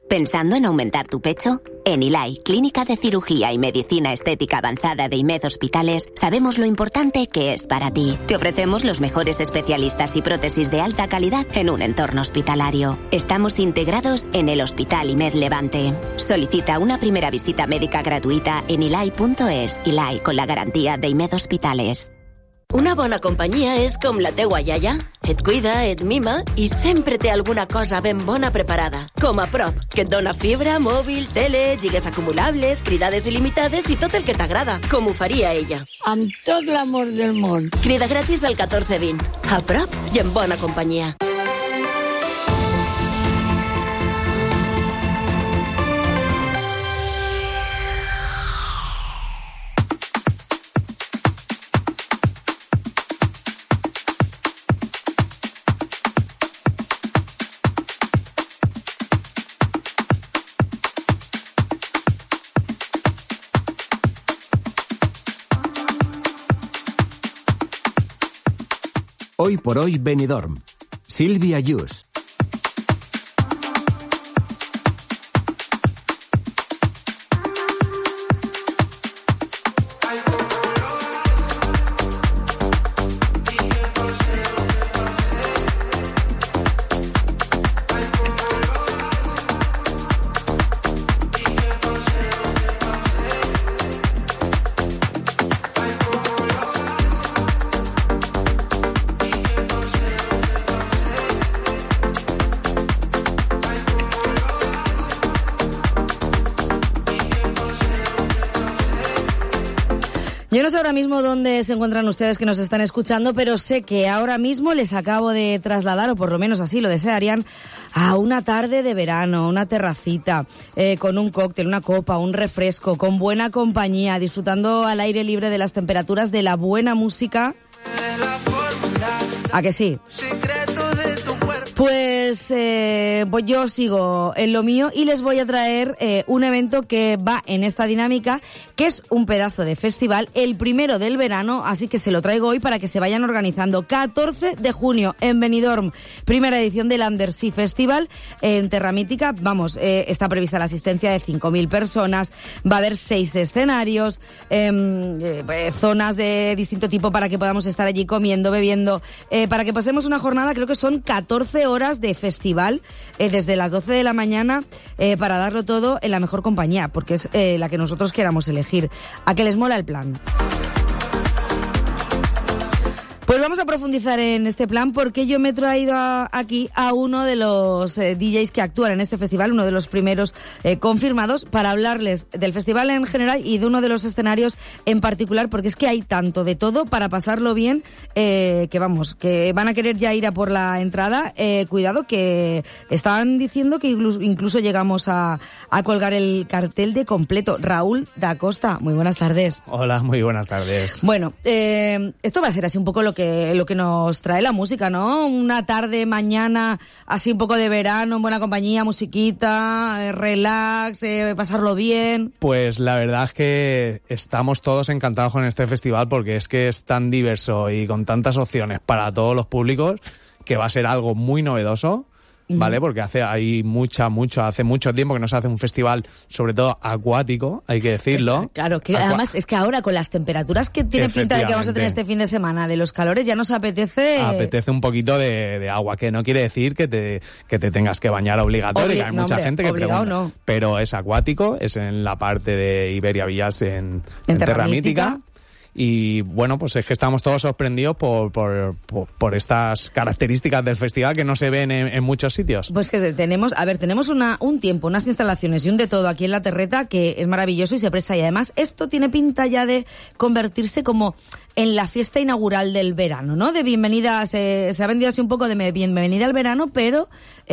¿Pensando en aumentar tu pecho? En Ilai, Clínica de Cirugía y Medicina Estética Avanzada de IMED Hospitales, sabemos lo importante que es para ti. Te ofrecemos los mejores especialistas y prótesis de alta calidad en un entorno hospitalario. Estamos integrados en el Hospital IMED Levante. Solicita una primera visita médica gratuïta en ilai.es. Ilai, con la garantia de IMED Hospitales. Una bona companyia és com la teua iaia. Et cuida, et mima i sempre té alguna cosa ben bona preparada. Com a Prop, que et dona fibra, mòbil, tele, lligues acumulables, cridades il·limitades i tot el que t'agrada, com ho faria ella. Amb tot l'amor del món. Crida gratis al 1420. A Prop i en bona companyia. Hoy por hoy Benidorm. Silvia Yus. Yo no sé ahora mismo dónde se encuentran ustedes que nos están escuchando, pero sé que ahora mismo les acabo de trasladar, o por lo menos así lo desearían, a una tarde de verano, una terracita, con un cóctel, una copa, un refresco, con buena compañía, disfrutando al aire libre de las temperaturas, de la buena música. ¿A que sí? Pues yo sigo en lo mío y les voy a traer un evento que va en esta dinámica, que es un pedazo de festival, el primero del verano, así que se lo traigo hoy para que se vayan organizando. 14 de junio en Benidorm, primera edición del Undersea Festival en Terra Mítica. Vamos, está prevista la asistencia de 5.000 personas, va a haber 6 escenarios, zonas de distinto tipo para que podamos estar allí comiendo, bebiendo, para que pasemos una jornada, creo que son 14 horas de festival, desde las 12 de la mañana, para darlo todo en la mejor compañía, porque es la que nosotros queramos elegir. ¿A qué les mola el plan? Pues vamos a profundizar en este plan, porque yo me he traído aquí a uno de los DJs que actúan en este festival, uno de los primeros confirmados, para hablarles del festival en general y de uno de los escenarios en particular, porque es que hay tanto de todo para pasarlo bien, que vamos, que van a querer ya ir a por la entrada. Cuidado, que estaban diciendo que incluso llegamos a colgar el cartel de completo. Raúl da Costa, muy buenas tardes. Hola, muy buenas tardes. Bueno, esto va a ser así un poco lo que nos trae la música, ¿no? Una tarde, mañana, así un poco de verano, en buena compañía, musiquita, relax, pasarlo bien. Pues la verdad es que estamos todos encantados con este festival, porque es que es tan diverso y con tantas opciones para todos los públicos, que va a ser algo muy novedoso. ¿Vale? Porque hace mucho tiempo que no se hace un festival, sobre todo acuático, hay que decirlo. Claro, que además es que ahora con las temperaturas que tiene pinta de que vamos a tener este fin de semana, de los calores, ya nos apetece... Apetece un poquito de agua, que no quiere decir que te tengas que bañar obligatorio, hay mucha gente que pregunta. No. Pero es acuático, es en la parte de Iberia Villas en Terra Mítica. Y bueno, pues es que estamos todos sorprendidos por estas características del festival que no se ven en muchos sitios. Pues que tenemos un tiempo, unas instalaciones y un de todo aquí en la terreta que es maravilloso y se presta. Y además esto tiene pinta ya de convertirse como en la fiesta inaugural del verano, ¿no? De bienvenida, se ha vendido así un poco de bienvenida al verano, pero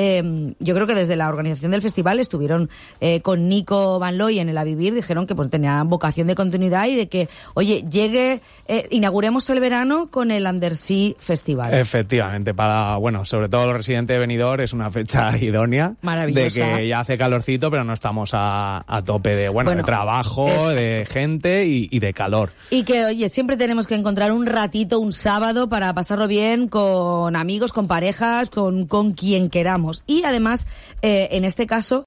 yo creo que desde la organización del festival estuvieron con Nico Van Looy en el A Vivir, dijeron que pues tenían vocación de continuidad y de que, oye, inauguremos el verano con el Undersea Festival. Efectivamente, sobre todo los residentes de Benidorm es una fecha idónea. Maravillosa. De que ya hace calorcito, pero no estamos a tope de trabajo, de gente y de calor. Y que, oye, siempre tenemos que encontrar un ratito, un sábado, para pasarlo bien con amigos, con parejas, con quien queramos. Y además, en este caso,